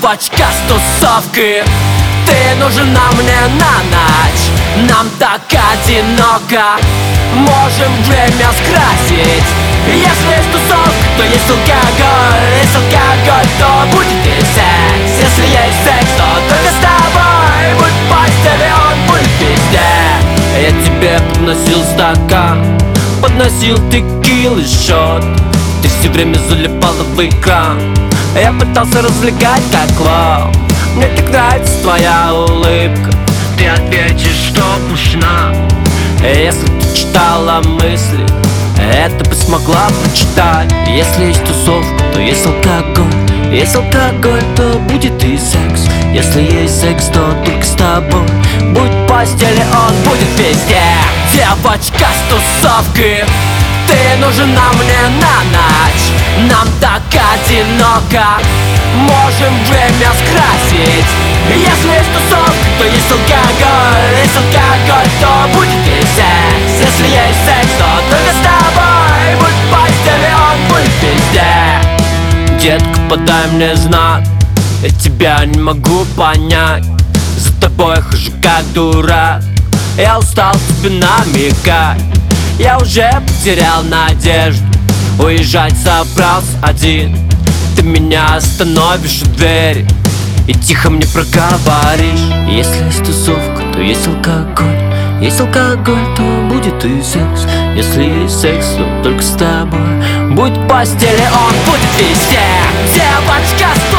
Девочка с тусовки, ты нужна мне на ночь. Нам так одиноко, можем время скрасить. Если есть тусовка, то есть алкоголь. Есть алкоголь, то будет и секс. Если есть секс, то только с тобой. Будь в постели, он будет везде. Я тебе подносил стакан, подносил текилы шот. Ты все время залипала в экран. Я пытался развлекать как клоун. Мне так нравится твоя улыбка. Ты ответишь, что пушна. Если ты читала мысли, это бы смогла прочитать. Если есть тусовка, то есть алкоголь. Есть алкоголь, то будет и секс. Если есть секс, то только с тобой. Будь в постели, он будет везде. Девочка с тусовки, ты нужна мне на ночь. Нам так одиноко, можем время скрасить. Если есть тусовка, то есть алкоголь. Есть алкоголь, то будет и секс. Если есть секс, то только с тобой. Будь в постели, он будет везде. Детка, подай мне знак, я тебя не могу понять. За тобой хожу как дурак, я устал тебе намекать. Я уже потерял надежду, уезжать собрался один. Ты меня остановишь у двери и тихо мне проговоришь. Если есть тусовка, то есть алкоголь. Есть алкоголь, то будет и секс. Если есть секс, то только с тобой. Будь в постели, он будет везде. Девочка с